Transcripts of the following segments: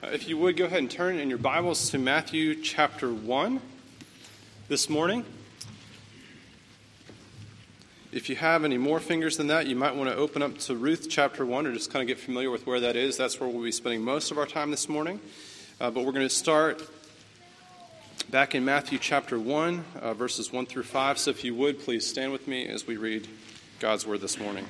If you would, go ahead and turn in your Bibles to Matthew chapter 1 this morning. If you have any more fingers than that, you might want to open up to Ruth chapter 1 or just kind of get familiar with where that is. That's where we'll be spending most of our time this morning. But we're going to start back in Matthew chapter 1, verses 1 through 5. So if you would, please stand with me as we read God's word this morning.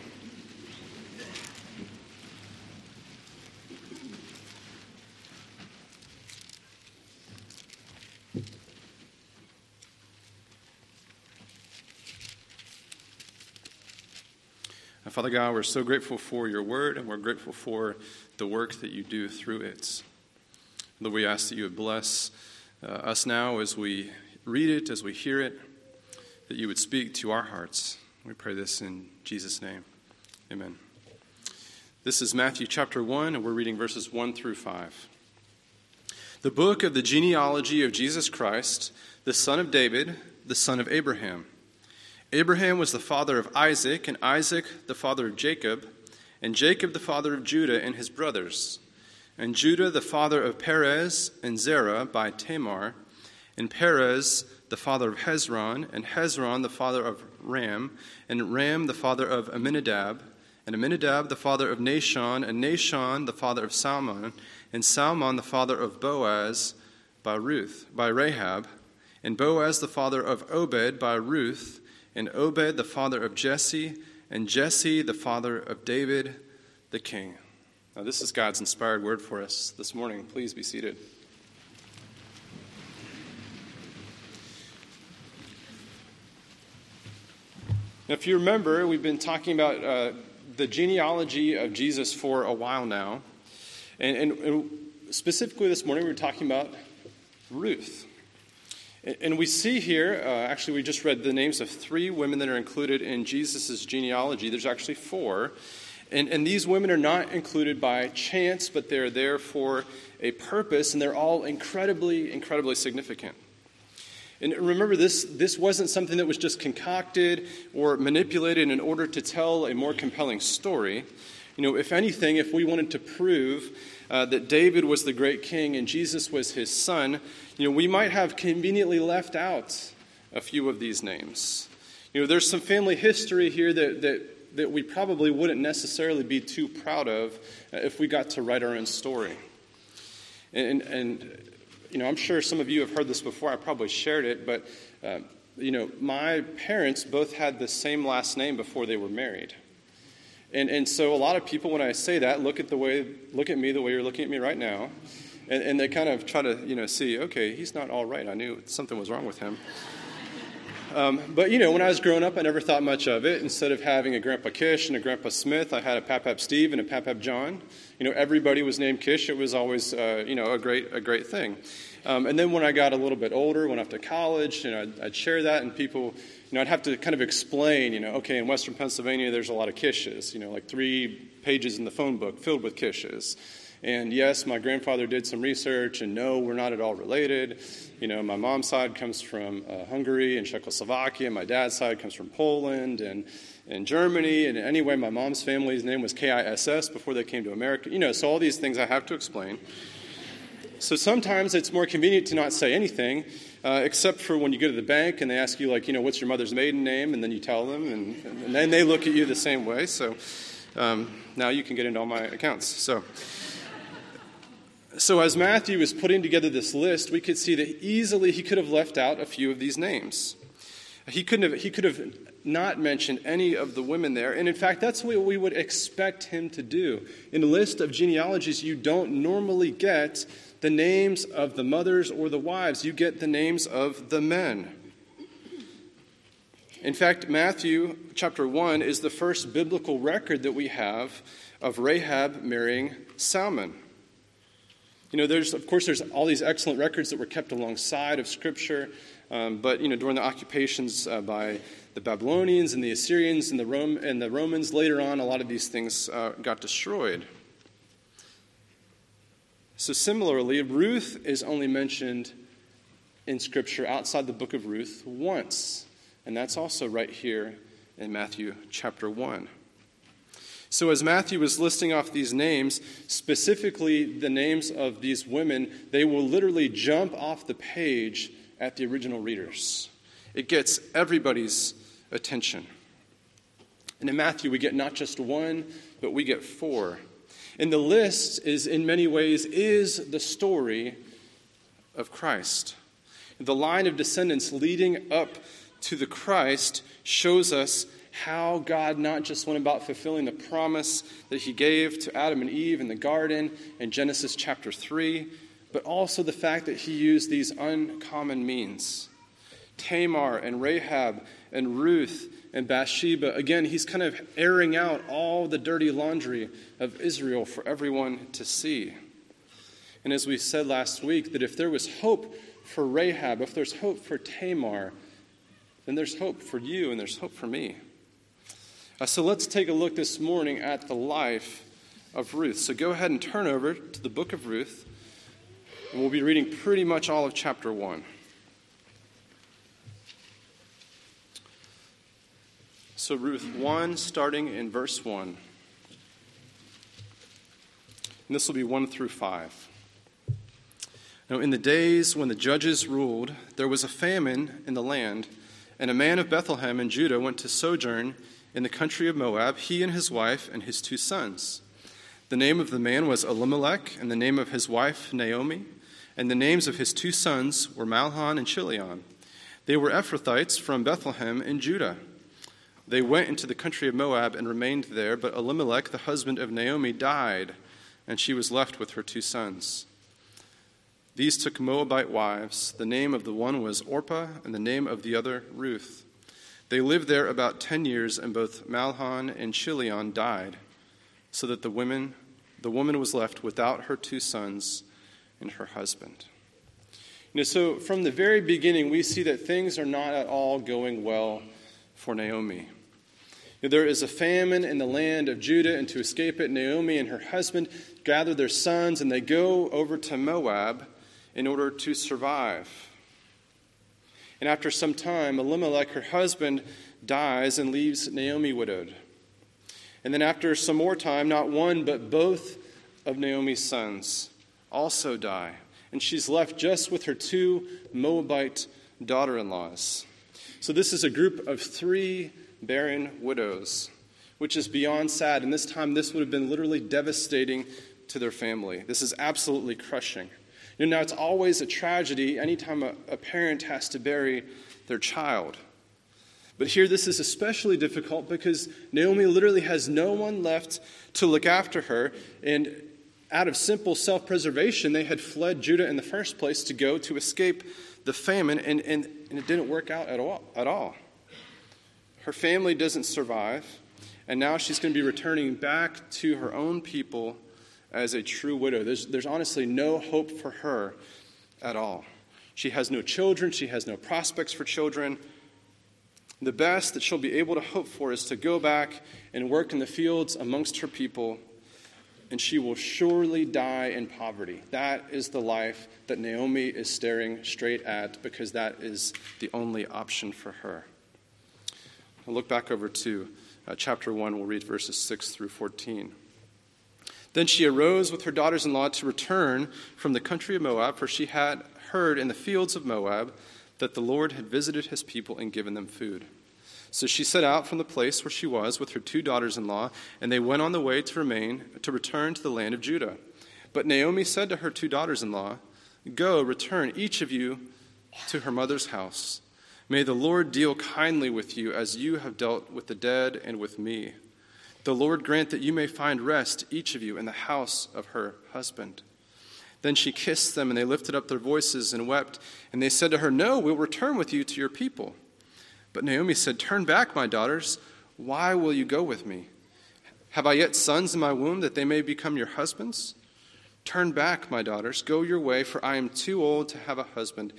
Father God, we're so grateful for your word, and we're grateful for the work that you do through it. Lord, we ask that you would bless us now as we read it, as we hear it, that you would speak to our hearts. We pray this in Jesus' name. Amen. This is Matthew chapter 1, and we're reading verses 1 through 5. The book of the genealogy of Jesus Christ, the son of David, the son of Abraham. Abraham was the father of Isaac, and Isaac the father of Jacob, and Jacob the father of Judah and his brothers, and Judah the father of Perez and Zerah by Tamar, and Perez the father of Hezron, and Hezron the father of Ram, and Ram the father of Amminadab, and Amminadab the father of Nahshon, and Nahshon the father of Salmon, and Salmon the father of Boaz by Rahab, and Boaz the father of Obed by Ruth, and Obed the father of Jesse, and Jesse the father of David the king. Now this is God's inspired word for us this morning. Please be seated. Now, if you remember, we've been talking about the genealogy of Jesus for a while now. And specifically this morning, we're talking about Ruth. And we see here, actually we just read the names of 3 women that are included in Jesus' genealogy. There's actually 4. And these women are not included by chance, but they're there for a purpose, and they're all incredibly, incredibly significant. And remember, this wasn't something that was just concocted or manipulated in order to tell a more compelling story. You know, if anything, if we wanted to prove that David was the great king and Jesus was his son, you know, we might have conveniently left out a few of these names. You know, there's some family history here that we probably wouldn't necessarily be too proud of if we got to write our own story. And you know, I'm sure some of you have heard this before. I probably shared it, but you know, my parents both had the same last name before they were married. And so a lot of people, when I say that, look at me the way you're looking at me right now, and they kind of try to, you know, see, okay, he's not all right. I knew something was wrong with him. But, you know, when I was growing up, I never thought much of it. Instead of having a Grandpa Kish and a Grandpa Smith, I had a Pap Steve and a Pap John. You know, everybody was named Kish. It was always, you know, a great thing. And then when I got a little bit older, went off to college, you know, I'd share that, and people, you know, I'd have to kind of explain, you know, okay, in Western Pennsylvania, there's a lot of Kishes, you know, like 3 pages in the phone book filled with Kishes. And yes, my grandfather did some research, and no, we're not at all related. You know, my mom's side comes from Hungary and Czechoslovakia. My dad's side comes from Poland and Germany. And anyway, my mom's family's name was KISS before they came to America. You know, so all these things I have to explain. So sometimes it's more convenient to not say anything, except for when you go to the bank and they ask you, like, you know, what's your mother's maiden name? And then you tell them, and then they look at you the same way. So now you can get into all my accounts. So as Matthew is putting together this list, we could see that easily he could have left out a few of these names. He could have not mentioned any of the women there. And in fact, that's what we would expect him to do. In a list of genealogies, you don't normally get the names of the mothers or the wives. You get the names of the men. In fact, Matthew chapter 1 is the first biblical record that we have of Rahab marrying Salmon. You know, there's all these excellent records that were kept alongside of Scripture, but, you know, during the occupations by the Babylonians and the Assyrians and the Romans, later on, a lot of these things got destroyed. So similarly, Ruth is only mentioned in Scripture outside the book of Ruth once, and that's also right here in Matthew chapter 1. So as Matthew was listing off these names, specifically the names of these women, they will literally jump off the page at the original readers. It gets everybody's attention. And in Matthew, we get not just one, but we get four. And the list is, in many ways, is the story of Christ. The line of descendants leading up to the Christ shows us how God not just went about fulfilling the promise that he gave to Adam and Eve in the garden in Genesis chapter 3, but also the fact that he used these uncommon means. Tamar and Rahab and Ruth and Bathsheba. Again, he's kind of airing out all the dirty laundry of Israel for everyone to see. And as we said last week, that if there was hope for Rahab, if there's hope for Tamar, then there's hope for you and there's hope for me. So let's take a look this morning at the life of Ruth. So go ahead and turn over to the book of Ruth, and we'll be reading pretty much all of chapter 1. So Ruth 1, starting in verse 1. And this will be 1 through 5. Now, in the days when the judges ruled, there was a famine in the land, and a man of Bethlehem in Judah went to sojourn in the country of Moab, he and his wife and his 2 sons. The name of the man was Elimelech, and the name of his wife Naomi, and the names of his 2 sons were Mahlon and Chilion. They were Ephrathites from Bethlehem in Judah. They went into the country of Moab and remained there, but Elimelech, the husband of Naomi, died, and she was left with her 2 sons. These took Moabite wives. The name of the one was Orpah, and the name of the other Ruth. They lived there about 10 years, and both Mahlon and Chilion died, so that the woman was left without her 2 sons and her husband. So from the very beginning, we see that things are not at all going well for Naomi. There is a famine in the land of Judah, and to escape it, Naomi and her husband gather their sons, and they go over to Moab in order to survive. And after some time, Elimelech, her husband, dies and leaves Naomi widowed. And then after some more time, not one but both of Naomi's sons also die. And she's left just with her 2 Moabite daughter-in-laws. So this is a group of 3 barren widows, which is beyond sad. And this time, this would have been literally devastating to their family. This is absolutely crushing. Now, it's always a tragedy anytime a parent has to bury their child. But here, this is especially difficult because Naomi literally has no one left to look after her. And out of simple self-preservation, they had fled Judah in the first place to go to escape the famine, and it didn't work out at all. Her family doesn't survive, and now she's going to be returning back to her own people as a true widow. There's honestly no hope for her at all. She has no children. She has no prospects for children. The best that she'll be able to hope for is to go back and work in the fields amongst her people, and she will surely die in poverty. That is the life that Naomi is staring straight at, because that is the only option for her. I'll look back over to chapter 1. We'll read verses 6 through 14. Then she arose with her daughters-in-law to return from the country of Moab, for she had heard in the fields of Moab that the Lord had visited his people and given them food. So she set out from the place where she was with her 2 daughters-in-law, and they went on the way to return to the land of Judah. But Naomi said to her 2 daughters-in-law, "Go, return, each of you, to her mother's house. May the Lord deal kindly with you as you have dealt with the dead and with me. The Lord grant that you may find rest, each of you, in the house of her husband." Then she kissed them, and they lifted up their voices and wept. And they said to her, "No, we'll return with you to your people." But Naomi said, "Turn back, my daughters. Why will you go with me? Have I yet sons in my womb that they may become your husbands? Turn back, my daughters. Go your way, for I am too old to have a husband.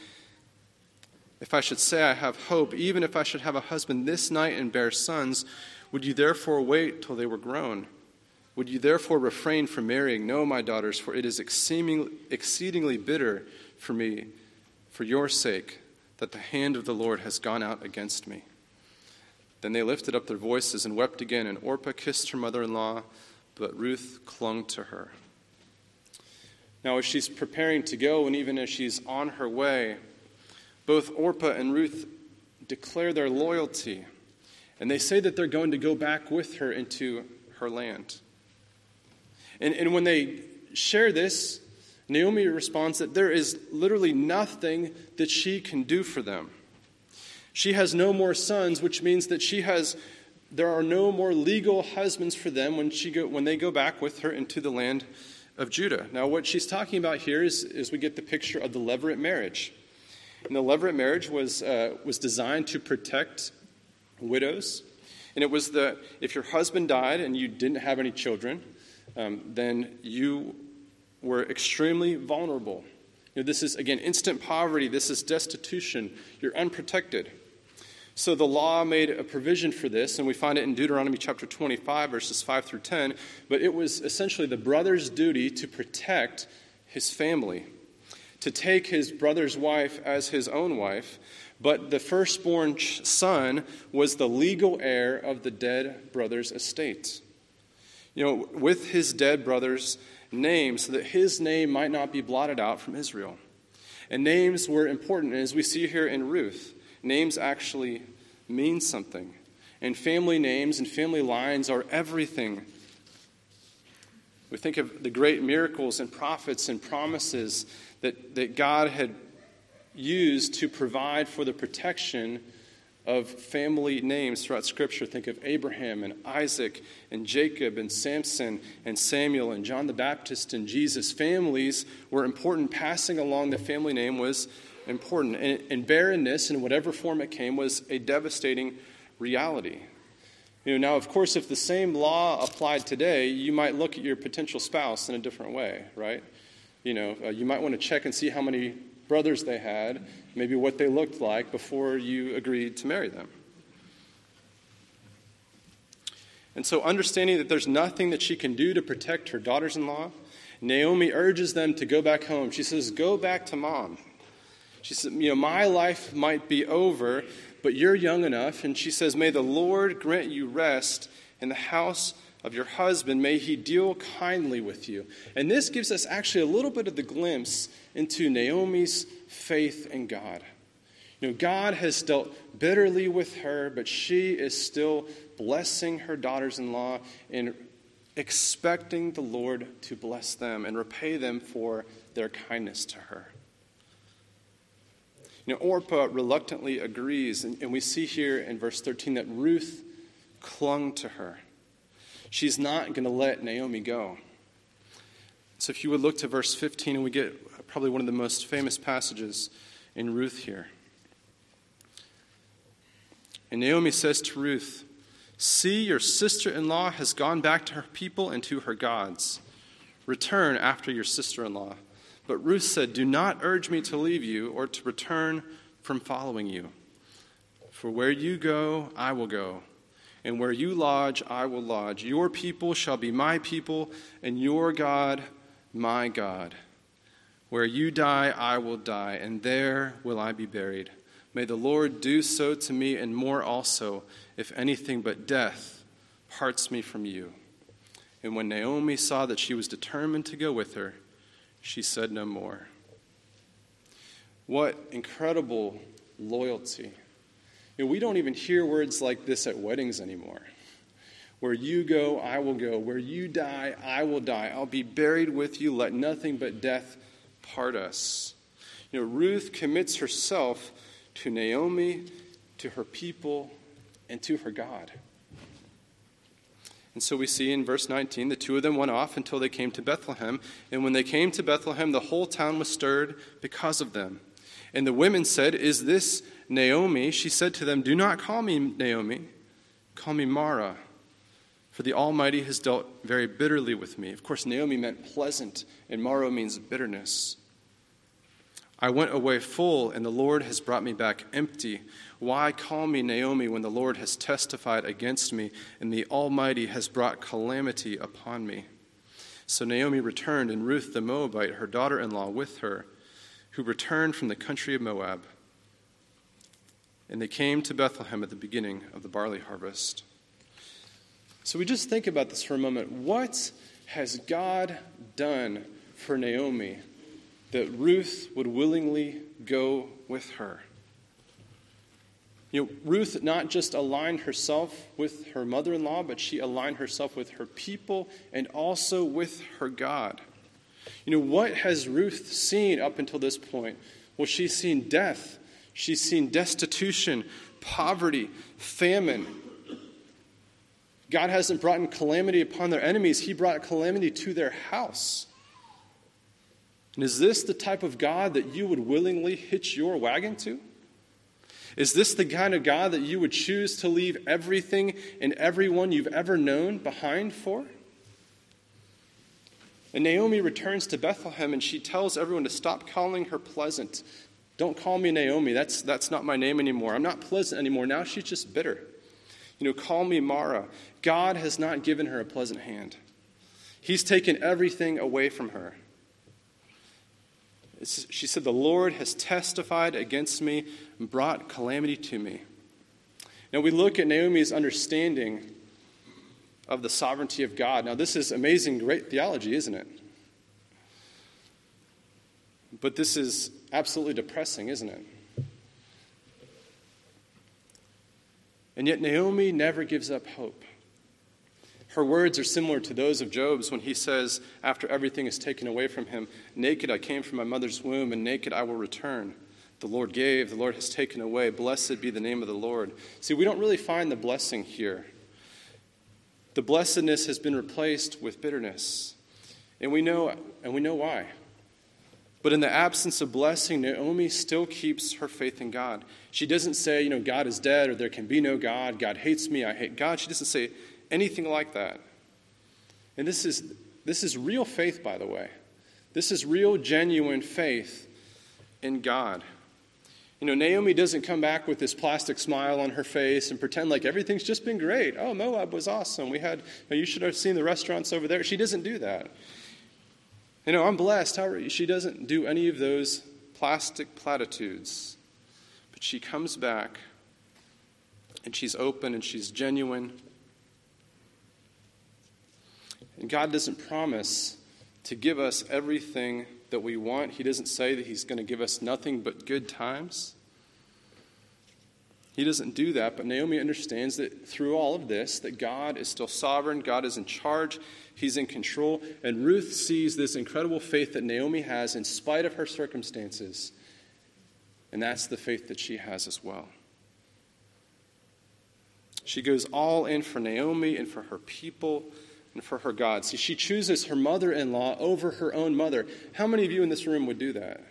If I should say I have hope, even if I should have a husband this night and bear sons, would you therefore wait till they were grown? Would you therefore refrain from marrying? No, my daughters, for it is exceedingly bitter for me, for your sake, that the hand of the Lord has gone out against me." Then they lifted up their voices and wept again, and Orpah kissed her mother-in-law, but Ruth clung to her. Now, as she's preparing to go, and even as she's on her way, both Orpah and Ruth declare their loyalty, and they say that they're going to go back with her into her land. And when they share this, Naomi responds that there is literally nothing that she can do for them. She has no more sons, which means that there are no more legal husbands for them when they go back with her into the land of Judah. Now, what she's talking about here is we get the picture of the levirate marriage. And the levirate marriage was designed to protect widows. And it was that if your husband died and you didn't have any children, then you were extremely vulnerable. This is, again, instant poverty. This is destitution. You're unprotected. So the law made a provision for this, and we find it in Deuteronomy chapter 25, verses 5 through 10. But it was essentially the brother's duty to protect his family, to take his brother's wife as his own wife. But the firstborn son was the legal heir of the dead brother's estate. With his dead brother's name, so that his name might not be blotted out from Israel. And names were important. And as we see here in Ruth, names actually mean something. And family names and family lines are everything. We think of the great miracles and prophets and promises that God had used to provide for the protection of family names throughout Scripture. Think of Abraham and Isaac and Jacob and Samson and Samuel and John the Baptist and Jesus. Families were important. Passing along the family name was important. And barrenness, in whatever form it came, was a devastating reality. Now, of course, if the same law applied today, you might look at your potential spouse in a different way, right? You might want to check and see how many brothers they had, maybe what they looked like before you agreed to marry them. And so understanding that there's nothing that she can do to protect her daughters-in-law, Naomi urges them to go back home. She says, go back to mom. She said, my life might be over, but you're young enough. And she says, may the Lord grant you rest in the house of your husband. May he deal kindly with you. And this gives us actually a little bit of the glimpse into Naomi's faith in God. God has dealt bitterly with her, but she is still blessing her daughters-in-law and expecting the Lord to bless them and repay them for their kindness to her. Orpah reluctantly agrees, and we see here in verse 13 that Ruth clung to her. She's not going to let Naomi go. So if you would look to verse 15, and we get probably one of the most famous passages in Ruth here. And Naomi says to Ruth, see, your sister-in-law has gone back to her people and to her gods. Return after your sister-in-law. But Ruth said, do not urge me to leave you or to return from following you. For where you go, I will go. And where you lodge, I will lodge. Your people shall be my people, and your God, my God. Where you die, I will die, and there will I be buried. May the Lord do so to me and more also, if anything but death parts me from you. And when Naomi saw that she was determined to go with her, she said no more. What incredible loyalty. We don't even hear words like this at weddings anymore. Where you go, I will go. Where you die, I will die. I'll be buried with you. Let nothing but death part us. Ruth commits herself to Naomi, to her people, and to her God. And so we see in verse 19, the two of them went off until they came to Bethlehem. And when they came to Bethlehem, the whole town was stirred because of them. And the women said, is this Naomi? She said to them, do not call me Naomi, call me Mara, for the Almighty has dealt very bitterly with me. Of course, Naomi meant pleasant, and Mara means bitterness. I went away full, and the Lord has brought me back empty. Why call me Naomi when the Lord has testified against me, and the Almighty has brought calamity upon me? So Naomi returned, and Ruth the Moabite, her daughter-in-law, with her, who returned from the country of Moab. and they came to Bethlehem at the beginning of the barley harvest. So we just think about this for a moment. What has God done for Naomi that Ruth would willingly go with her? Ruth not just aligned herself with her mother-in-law, but she aligned herself with her people and also with her God. What has Ruth seen up until this point? Well, she's seen death. She's seen destitution, poverty, famine. God hasn't brought in calamity upon their enemies. He brought calamity to their house. And is this the type of God that you would willingly hitch your wagon to? Is this the kind of God that you would choose to leave everything and everyone you've ever known behind for? And Naomi returns to Bethlehem and she tells everyone to stop calling her pleasant. Don't call me Naomi. That's not my name anymore. I'm not pleasant anymore. Now she's just bitter. Call me Mara. God has not given her a pleasant hand. He's taken everything away from her. She said, the Lord has testified against me and brought calamity to me. Now we look at Naomi's understanding of the sovereignty of God. Now this is amazing, great theology, isn't it? But this is absolutely depressing, isn't it? And yet Naomi never gives up hope. Her words are similar to those of Job's when he says, after everything is taken away from him, naked I came from my mother's womb, and naked I will return. The Lord gave, the Lord has taken away. Blessed be the name of the Lord. See, we don't really find the blessing here. The blessedness has been replaced with bitterness. And we know why. But in the absence of blessing, Naomi still keeps her faith in God. She doesn't say, God is dead, or there can be no God. God hates me, I hate God. She doesn't say anything like that. And this is real faith, by the way. This is real, genuine faith in God. Naomi doesn't come back with this plastic smile on her face and pretend like everything's just been great. Oh, Moab was awesome. You should have seen the restaurants over there. She doesn't do that. I'm blessed. She doesn't do any of those plastic platitudes. But she comes back, and she's open, and she's genuine. And God doesn't promise to give us everything that we want. He doesn't say that he's going to give us nothing but good times. He doesn't do that, but Naomi understands that through all of this, that God is still sovereign, God is in charge, he's in control, and Ruth sees this incredible faith that Naomi has in spite of her circumstances, and that's the faith that she has as well. She goes all in for Naomi and for her people and for her God. See, she chooses her mother-in-law over her own mother. How many of you in this room would do that?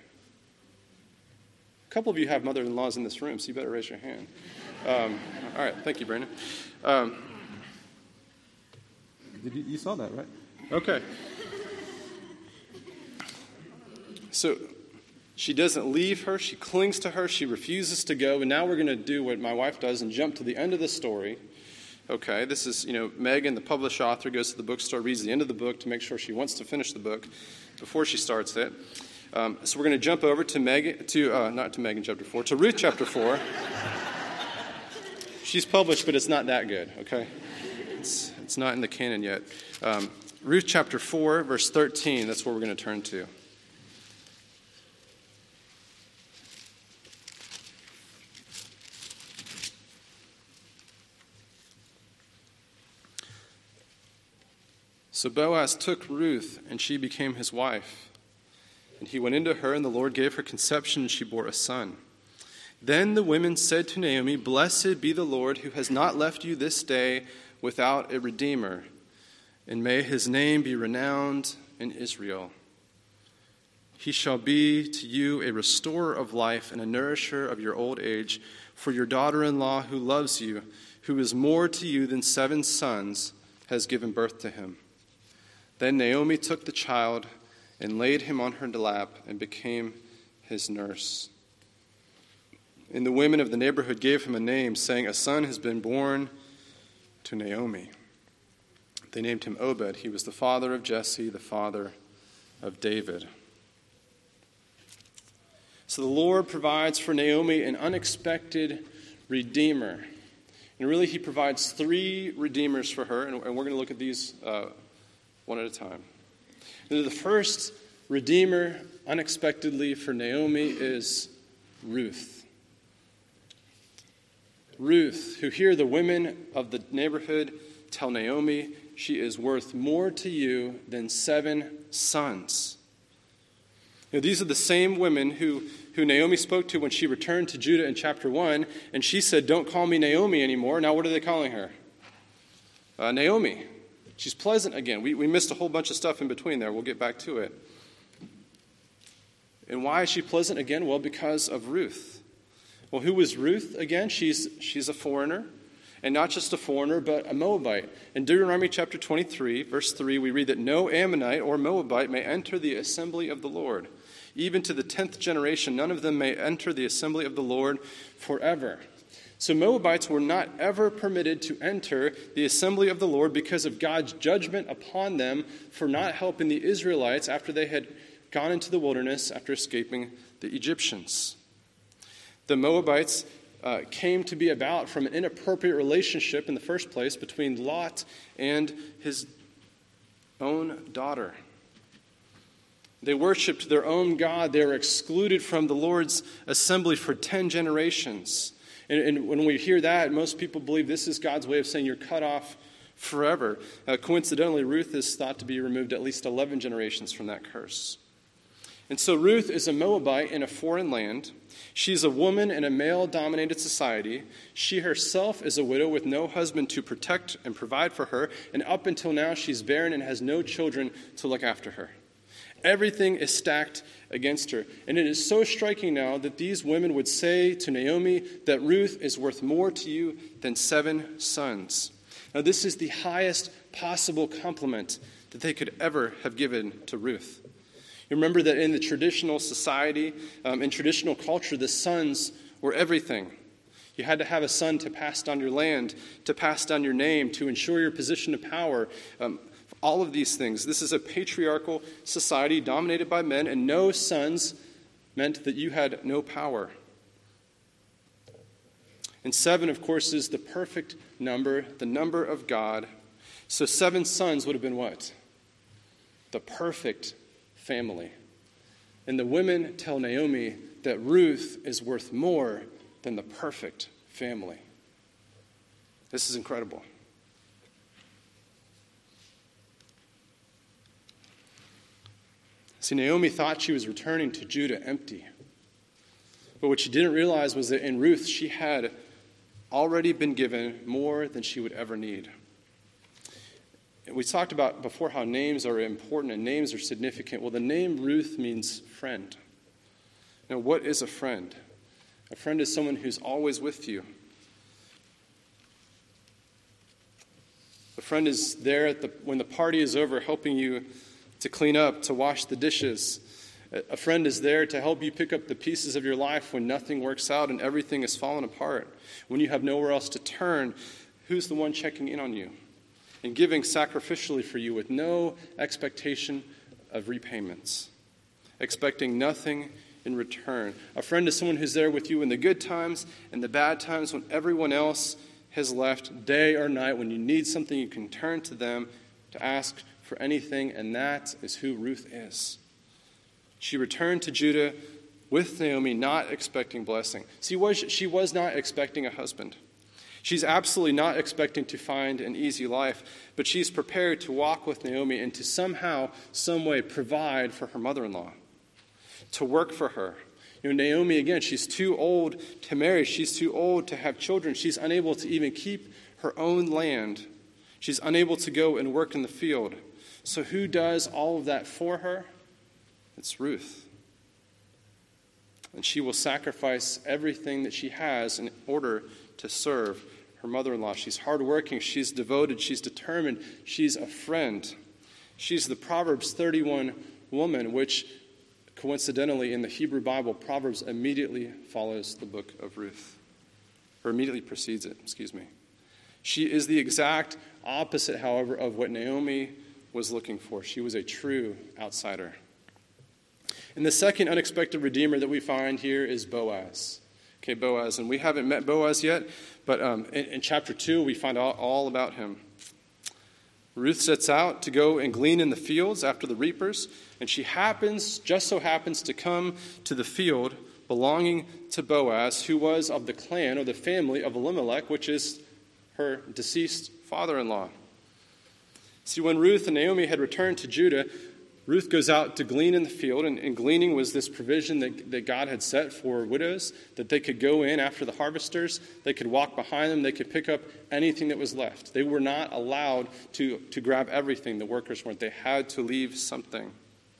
A couple of you have mother-in-laws in this room, so you better raise your hand. All right, thank you, Brandon. You saw that, right? Okay. So she doesn't leave her. She clings to her. She refuses to go. And now we're going to do what my wife does and jump to the end of the story. Okay, this is, Megan, the published author, goes to the bookstore, reads the end of the book to make sure she wants to finish the book before she starts it. So we're going to jump over to not to Megan chapter 4, to Ruth chapter 4. She's published, but it's not that good, okay? It's not in the canon yet. Ruth chapter 4, verse 13, that's where we're going to turn to. So Boaz took Ruth, and she became his wife. And he went into her, and the Lord gave her conception, and she bore a son. Then the women said to Naomi, "Blessed be the Lord, who has not left you this day without a redeemer, and may his name be renowned in Israel. He shall be to you a restorer of life and a nourisher of your old age, for your daughter-in-law who loves you, who is more to you than 7 sons, has given birth to him." Then Naomi took the child and laid him on her lap and became his nurse. And the women of the neighborhood gave him a name, saying, "A son has been born to Naomi." They named him Obed. He was the father of Jesse, the father of David. So the Lord provides for Naomi an unexpected redeemer. And really, he provides three redeemers for her, and we're going to look at these one at a time. And the first redeemer, unexpectedly for Naomi, is Ruth. Ruth, who here the women of the neighborhood tell Naomi she is worth more to you than 7 sons. These are the same women who Naomi spoke to when she returned to Judah in chapter 1, and she said, "Don't call me Naomi anymore." Now what are they calling her? Naomi. She's pleasant again. We missed a whole bunch of stuff in between there. We'll get back to it. And why is she pleasant again? Well, because of Ruth. Well, who was Ruth again? She's a foreigner. And not just a foreigner, but a Moabite. In Deuteronomy chapter 23, verse 3, we read that no Ammonite or Moabite may enter the assembly of the Lord. Even to the 10th generation, none of them may enter the assembly of the Lord forever. So Moabites were not ever permitted to enter the assembly of the Lord because of God's judgment upon them for not helping the Israelites after they had gone into the wilderness after escaping the Egyptians. The Moabites came to be about from an inappropriate relationship in the first place between Lot and his own daughter. They worshipped their own God. They were excluded from the Lord's assembly for 10 generations. And when we hear that, most people believe this is God's way of saying you're cut off forever. Coincidentally, Ruth is thought to be removed at least 11 generations from that curse. And so Ruth is a Moabite in a foreign land. She's a woman in a male-dominated society. She herself is a widow with no husband to protect and provide for her. And up until now, she's barren and has no children to look after her. Everything is stacked against her. And it is so striking now that these women would say to Naomi that Ruth is worth more to you than 7 sons. Now, this is the highest possible compliment that they could ever have given to Ruth. You remember that in the traditional society, in traditional culture, the sons were everything. You had to have a son to pass down your land, to pass down your name, to ensure your position of power. All of these things. This is a patriarchal society dominated by men, and no sons meant that you had no power. And 7, of course, is the perfect number, the number of God. So 7 sons would have been what? The perfect family. And the women tell Naomi that Ruth is worth more than the perfect family. This is incredible. See, Naomi thought she was returning to Judah empty. But what she didn't realize was that in Ruth, she had already been given more than she would ever need. We talked about before how names are important and names are significant. Well, the name Ruth means friend. Now, what is a friend? A friend is someone who's always with you. A friend is there when the party is over, helping you to clean up, to wash the dishes. A friend is there to help you pick up the pieces of your life when nothing works out and everything is falling apart. When you have nowhere else to turn, who's the one checking in on you and giving sacrificially for you with no expectation of repayments, expecting nothing in return? A friend is someone who's there with you in the good times and the bad times when everyone else has left, day or night. When you need something, you can turn to them to ask for anything, and that is who Ruth is. She returned to Judah with Naomi, not expecting blessing. See, she was not expecting a husband. She's absolutely not expecting to find an easy life, but she's prepared to walk with Naomi and to somehow, some way provide for her mother-in-law, to work for her. Naomi, again, she's too old to marry. She's too old to have children. She's unable to even keep her own land. She's unable to go and work in the field. So who does all of that for her? It's Ruth. And she will sacrifice everything that she has in order to serve her mother-in-law. She's hardworking. She's devoted. She's determined. She's a friend. She's the Proverbs 31 woman, which coincidentally in the Hebrew Bible, Proverbs immediately follows the book of Ruth. Or immediately precedes it, She is the exact opposite, however, of what Naomi was looking for. She was a true outsider. And the second unexpected redeemer that we find here is Boaz. Okay, Boaz. And we haven't met Boaz yet, but in chapter 2, we find out all about him. Ruth sets out to go and glean in the fields after the reapers, and she just so happens to come to the field belonging to Boaz, who was of the clan or the family of Elimelech, which is her deceased father-in-law. See, when Ruth and Naomi had returned to Judah, Ruth goes out to glean in the field, and gleaning was this provision that God had set for widows, that they could go in after the harvesters, they could walk behind them, they could pick up anything that was left. They were not allowed to grab everything, the workers weren't. They had to leave something.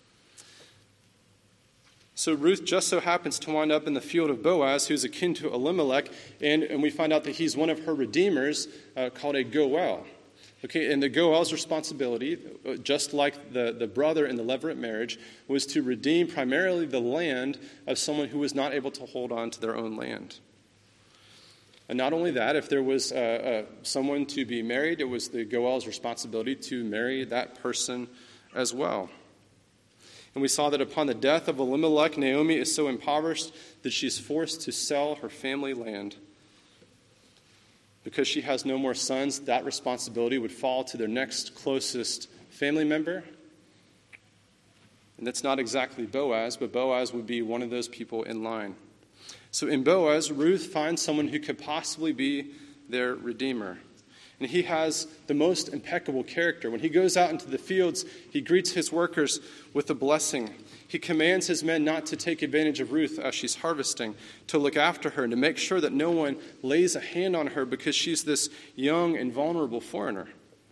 So Ruth just so happens to wind up in the field of Boaz, who's akin to Elimelech, and we find out that he's one of her redeemers called a goel. Okay, and the goel's responsibility, just like the brother in the levirate marriage, was to redeem primarily the land of someone who was not able to hold on to their own land. And not only that, if there was someone to be married, it was the goel's responsibility to marry that person as well. And we saw that upon the death of Elimelech, Naomi is so impoverished that she's forced to sell her family land. Because she has no more sons, that responsibility would fall to their next closest family member. And that's not exactly Boaz, but Boaz would be one of those people in line. So in Boaz, Ruth finds someone who could possibly be their redeemer. And he has the most impeccable character. When he goes out into the fields, he greets his workers with a blessing. He commands his men not to take advantage of Ruth as she's harvesting, to look after her and to make sure that no one lays a hand on her because she's this young and vulnerable foreigner.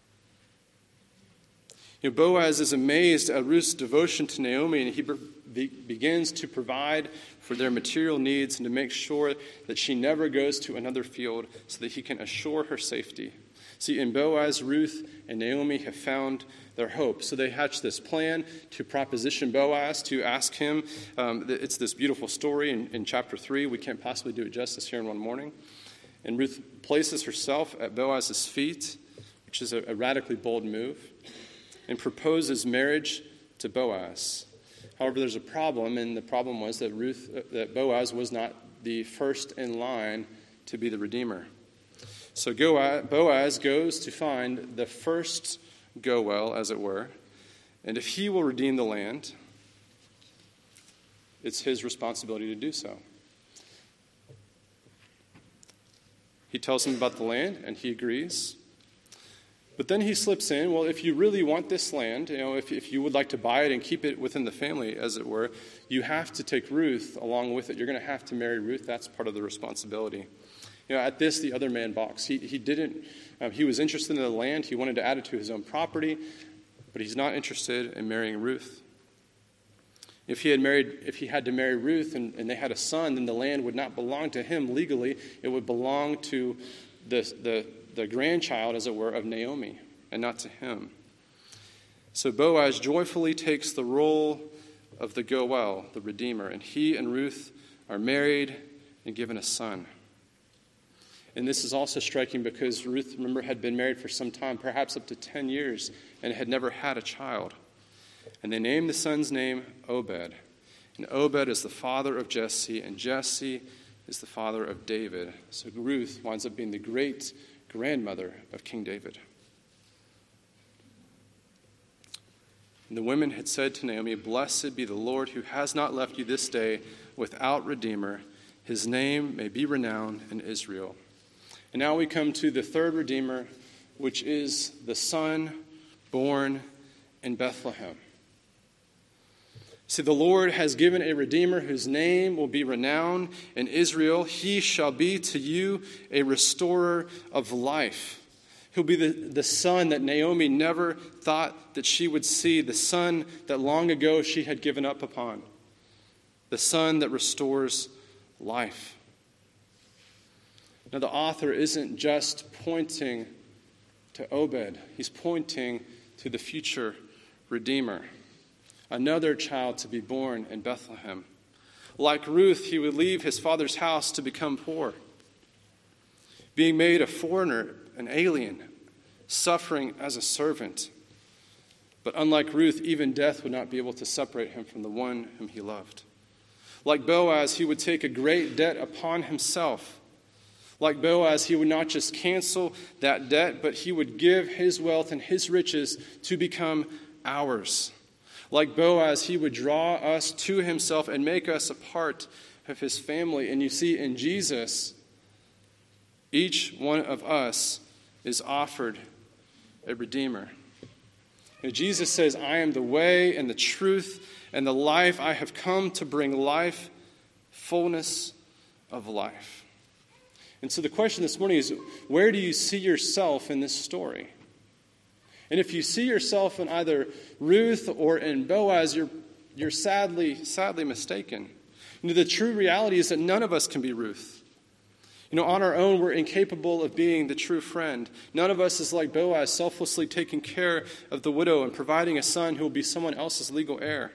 Boaz is amazed at Ruth's devotion to Naomi, and he begins to provide for their material needs and to make sure that she never goes to another field so that he can assure her safety. See, in Boaz, Ruth and Naomi have found their hope. So they hatch this plan to proposition Boaz, to ask him. It's this beautiful story in chapter 3. We can't possibly do it justice here in one morning. And Ruth places herself at Boaz's feet, which is a radically bold move, and proposes marriage to Boaz. However, there's a problem, and the problem was that Boaz was not the first in line to be the redeemer. So Boaz goes to find the first goel, as it were, and if he will redeem the land, it's his responsibility to do so. He tells him about the land, and he agrees. But then he slips in, well, if you really want this land, if you would like to buy it and keep it within the family, as it were, you have to take Ruth along with it. You're going to have to marry Ruth. That's part of the responsibility. At this, the other man balks. He was interested in the land. He wanted to add it to his own property, but he's not interested in marrying Ruth. If he had to marry Ruth and they had a son, then the land would not belong to him legally. It would belong to the grandchild, as it were, of Naomi, and not to him. So Boaz joyfully takes the role of the goel, the redeemer, and he and Ruth are married and given a son. And this is also striking because Ruth, remember, had been married for some time, perhaps up to 10 years, and had never had a child. And they named the son's name Obed. And Obed is the father of Jesse, and Jesse is the father of David. So Ruth winds up being the great-grandmother of King David. And the women had said to Naomi, "Blessed be the Lord who has not left you this day without redeemer. His name may be renowned in Israel." And now we come to the third redeemer, which is the son born in Bethlehem. See, the Lord has given a redeemer whose name will be renowned in Israel. He shall be to you a restorer of life. He'll be the son that Naomi never thought that she would see, the son that long ago she had given up upon, the son that restores life. Now, the author isn't just pointing to Obed. He's pointing to the future Redeemer, another child to be born in Bethlehem. Like Ruth, he would leave his father's house to become poor, being made a foreigner, an alien, suffering as a servant. But unlike Ruth, even death would not be able to separate him from the one whom he loved. Like Boaz, he would take a great debt upon himself. Like Boaz, he would not just cancel that debt, but he would give his wealth and his riches to become ours. Like Boaz, he would draw us to himself and make us a part of his family. And you see, in Jesus, each one of us is offered a Redeemer. And Jesus says, I am the way and the truth and the life. I have come to bring life, fullness of life. And so the question this morning is, where do you see yourself in this story? And if you see yourself in either Ruth or in Boaz, you're sadly mistaken. The true reality is that none of us can be Ruth. On our own, we're incapable of being the true friend. None of us is like Boaz, selflessly taking care of the widow and providing a son who will be someone else's legal heir.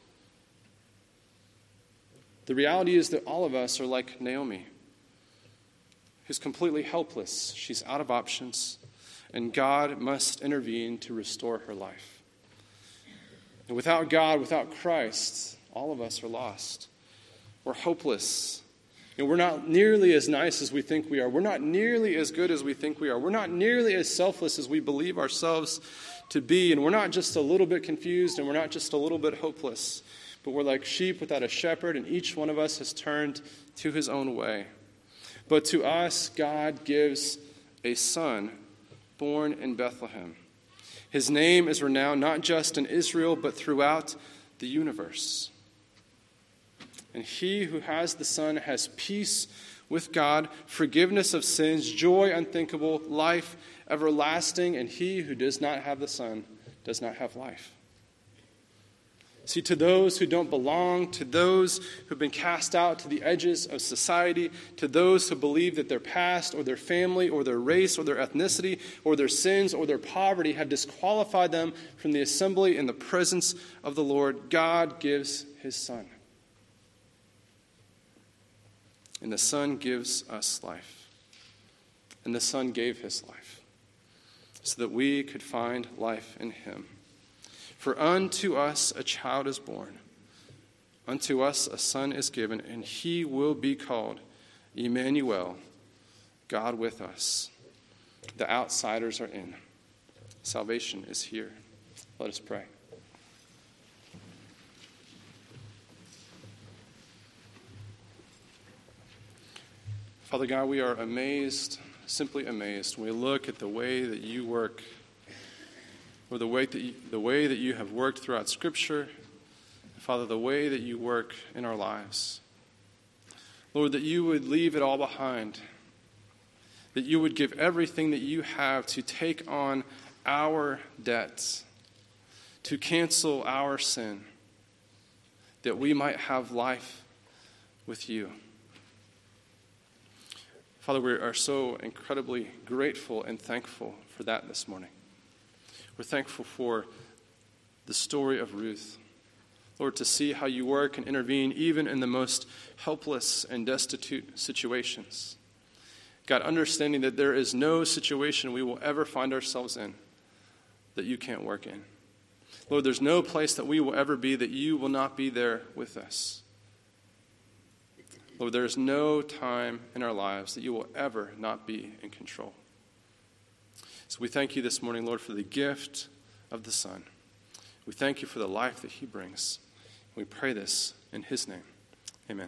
The reality is that all of us are like Naomi, who's completely helpless. She's out of options, and God must intervene to restore her life. And without God, without Christ, all of us are lost. We're hopeless. We're not nearly as nice as we think we are. We're not nearly as good as we think we are. We're not nearly as selfless as we believe ourselves to be. And we're not just a little bit confused, and we're not just a little bit hopeless. But we're like sheep without a shepherd, and each one of us has turned to his own way. But to us, God gives a son born in Bethlehem. His name is renowned not just in Israel, but throughout the universe. And he who has the Son has peace with God, forgiveness of sins, joy unthinkable, life everlasting. And he who does not have the Son does not have life. See, to those who don't belong, to those who've been cast out to the edges of society, to those who believe that their past or their family or their race or their ethnicity or their sins or their poverty have disqualified them from the assembly in the presence of the Lord, God gives his Son. And the Son gives us life. And the Son gave his life so that we could find life in him. For unto us a child is born, unto us a son is given, and he will be called Emmanuel, God with us. The outsiders are in. Salvation is here. Let us pray. Father God, we are amazed, simply amazed, when we look at the way that you work, or the way that you have worked throughout Scripture, Father, the way that you work in our lives. Lord, that you would leave it all behind, that you would give everything that you have to take on our debts, to cancel our sin, that we might have life with you. Father, we are so incredibly grateful and thankful for that this morning. We're thankful for the story of Ruth. Lord, to see how you work and intervene even in the most helpless and destitute situations. God, understanding that there is no situation we will ever find ourselves in that you can't work in. Lord, there's no place that we will ever be that you will not be there with us. Lord, there is no time in our lives that you will ever not be in control. So we thank you this morning, Lord, for the gift of the Son. We thank you for the life that he brings. We pray this in his name.